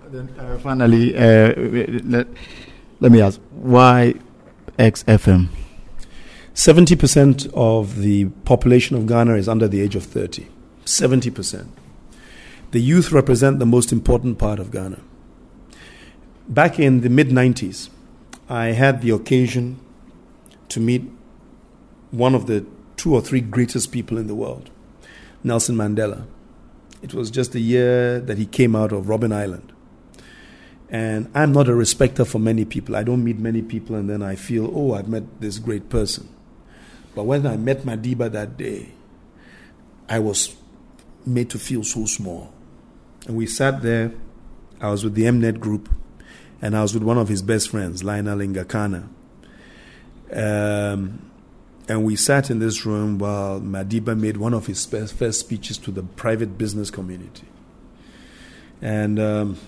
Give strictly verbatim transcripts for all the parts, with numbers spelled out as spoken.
Then, uh, finally, uh, let, let me ask, why X F M? seventy percent of the population of Ghana is under the age of thirty. seventy percent. The youth represent the most important part of Ghana. Back in the mid nineties, I had the occasion to meet one of the two or three greatest people in the world, Nelson Mandela. It was just the year that he came out of Robben Island. And I'm not a respecter for many people. I don't meet many people and then I feel, oh, I've met this great person. But when I met Madiba that day, I was made to feel so small. And we sat there. I was with the Mnet group, and I was with one of his best friends, Lionel Ngakana. Um, and we sat in this room while Madiba made one of his first speeches to the private business community. And um,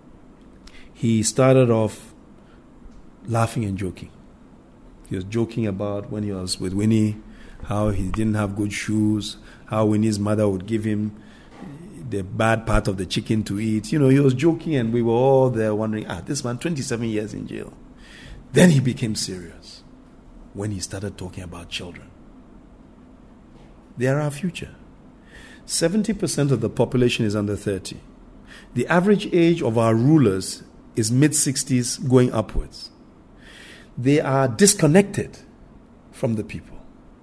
he started off laughing and joking. He was joking about when he was with Winnie, how he didn't have good shoes, how Winnie's mother would give him the bad part of the chicken to eat. You know, he was joking and we were all there wondering, ah, this man, twenty-seven years in jail. Then he became serious when he started talking about children. They are our future. seventy percent of the population is under thirty. The average age of our rulers is mid-sixties going upwards. They are disconnected from the people.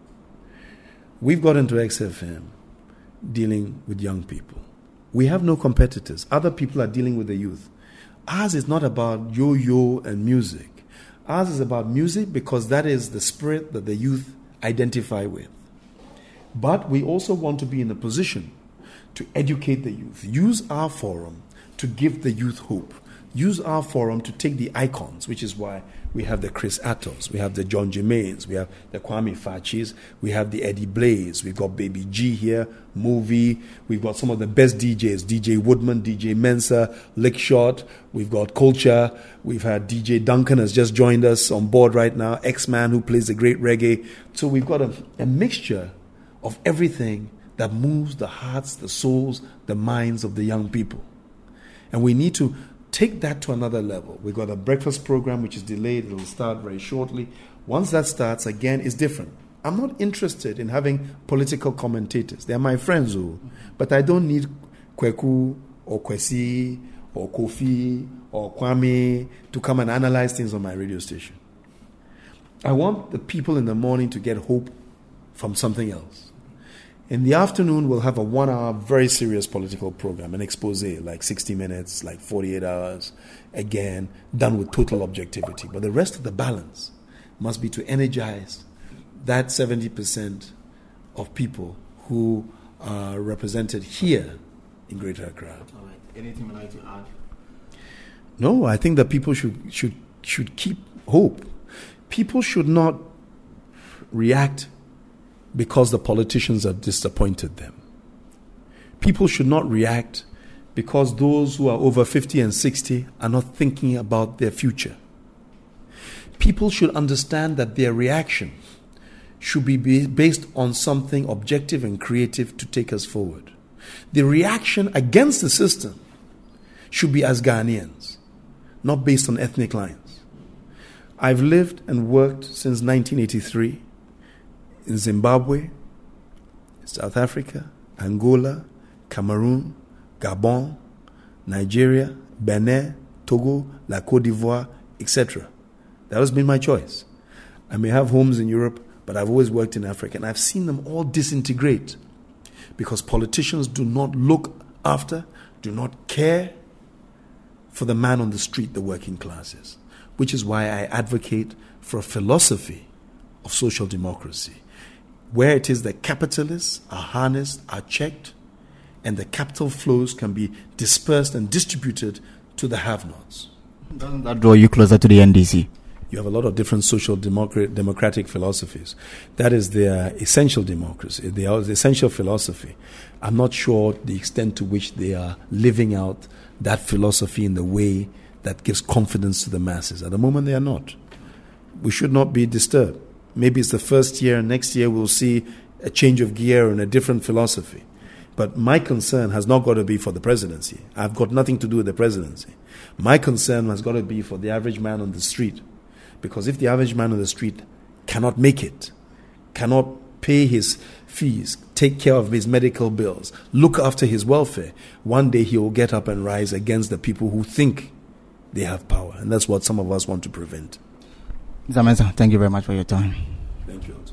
We've got into X F M dealing with young people. We have no competitors. Other people are dealing with the youth. Ours is not about yo-yo and music. Ours is about music because that is the spirit that the youth identify with. But we also want to be in a position to educate the youth. Use our forum to give the youth hope. Use our forum to take the icons, which is why we have the Chris Attos, we have the John Jermaines, we have the Kwame Fachis, we have the Eddie Blaze, we've got Baby G here, Movie, we've got some of the best D Js, D J Woodman, D J Mensa, Lickshot, we've got Culture, we've had D J Duncan has just joined us on board right now, X-Man who plays the great reggae. So we've got a, a mixture of everything that moves the hearts, the souls, the minds of the young people. And we need to take that to another level. We've got a breakfast program which is delayed. It will start very shortly. Once that starts, again, it's different. I'm not interested in having political commentators. They're my friends, oh, but I don't need Kweku or Kwesi or Kofi or Kwame to come and analyze things on my radio station. I want the people in the morning to get hope from something else. In the afternoon, we'll have a one-hour, very serious political program, an expose, like sixty minutes, like forty-eight hours, again, done with total objectivity. But the rest of the balance must be to energize that seventy percent of people who are represented here in Greater Accra. All right. Anything you'd like to add? No, I think that people should should should keep hope. People should not react because the politicians have disappointed them. People should not react because those who are over fifty and sixty are not thinking about their future. People should understand that their reaction should be based on something objective and creative to take us forward. The reaction against the system should be as Ghanaians, not based on ethnic lines. I've lived and worked since nineteen eighty-three in Zimbabwe, South Africa, Angola, Cameroon, Gabon, Nigeria, Benin, Togo, La Côte d'Ivoire, et cetera. That has been my choice. I may have homes in Europe, but I've always worked in Africa, and I've seen them all disintegrate because politicians do not look after, do not care for the man on the street, the working classes, which is why I advocate for a philosophy of social democracy, where it is that capitalists are harnessed, are checked, and the capital flows can be dispersed and distributed to the have-nots. Doesn't that draw you closer to the N D C? You have a lot of different social democrat- democratic philosophies. That is their essential democracy, their essential philosophy. I'm not sure the extent to which they are living out that philosophy in the way that gives confidence to the masses. At the moment, they are not. We should not be disturbed. Maybe it's the first year, and next year we'll see a change of gear and a different philosophy. But my concern has not got to be for the presidency. I've got nothing to do with the presidency. My concern has got to be for the average man on the street. Because if the average man on the street cannot make it, cannot pay his fees, take care of his medical bills, look after his welfare, one day he will get up and rise against the people who think they have power. And that's what some of us want to prevent. Mister Mensah, thank you very much for your time. Thank you.